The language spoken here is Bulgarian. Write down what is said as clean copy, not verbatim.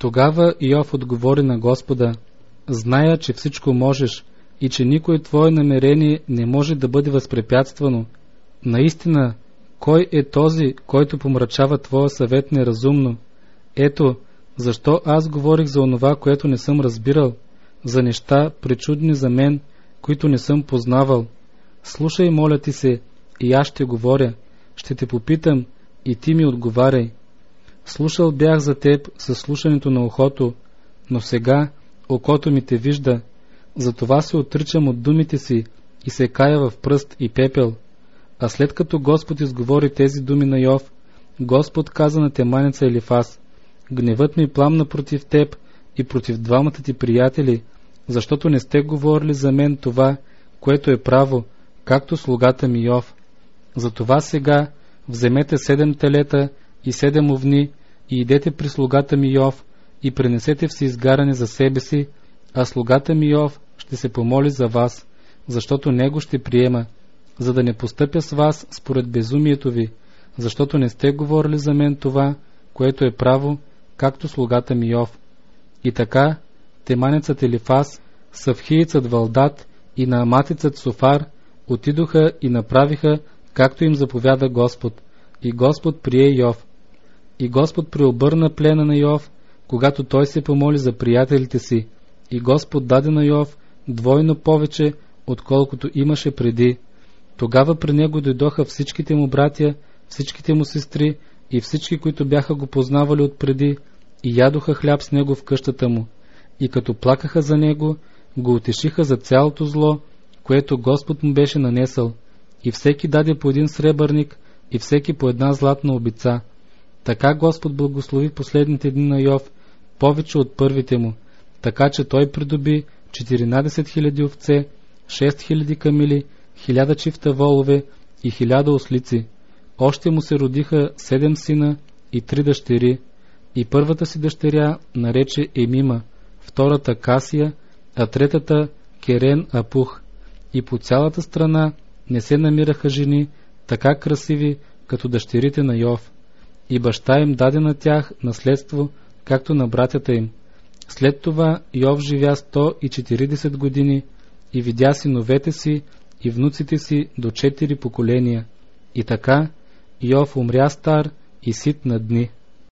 Тогава Йов отговори на Господа: зная, че всичко можеш и че никое твое намерение не може да бъде възпрепятствано. Наистина, кой е този, който помрачава твоя съвет неразумно? Ето, защо аз говорих за онова, което не съм разбирал, за неща пречудни за мен, които не съм познавал. Слушай, моля ти се, и аз ще говоря, ще те попитам, и ти ми отговаряй. Слушал бях за теб със слушането на ухото, но сега окото ми те вижда, затова се отричам от думите си и се кая в пръст и пепел. А след като Господ изговори тези думи на Йов, Господ каза на теманица Елифаз: гневът ми пламна против теб и против двамата ти приятели, защото не сте говорили за мен това, което е право, както слугата ми Йов. Затова сега вземете 7 телета и 7 овни и идете при слугата ми Йов и принесете всеизгаране за себе си, а слугата ми Йов ще се помоли за вас, защото него ще приема, за да не постъпя с вас според безумието ви, защото не сте говорили за мен това, което е право, както слугата ми Йов. И така, теманецът Елифаз, савхиецът Валдат и нааматецът Софар отидоха и направиха, както им заповяда Господ, и Господ прие Йов. И Господ преобърна плена на Йов, когато той се помоли за приятелите си, и Господ даде на Йов двойно повече, отколкото имаше преди. Тогава при него дойдоха всичките му братя, всичките му сестри и всички, които бяха го познавали отпреди, и ядоха хляб с него в къщата му, и като плакаха за него, го утешиха за цялото зло, което Господ му беше нанесъл, и всеки даде по 1 сребърник и всеки по 1 златна обица. Така Господ благослови последните дни на Йов повече от първите му, така че той придоби 14 000 овце, 6 000 камили, 1000 чифта волове и 1000 ослици. Още му се родиха 7 сина и 3 дъщери, и първата си дъщеря нарече Емима, втората Касия, а третата Керен Апух. И по цялата страна не се намираха жени така красиви, като дъщерите на Йов. И баща им даде на тях наследство, както на братята им. След това Йов живя 140 години и видя синовете си и внуците си до 4 поколения. И така Йов умря стар и сит на дни.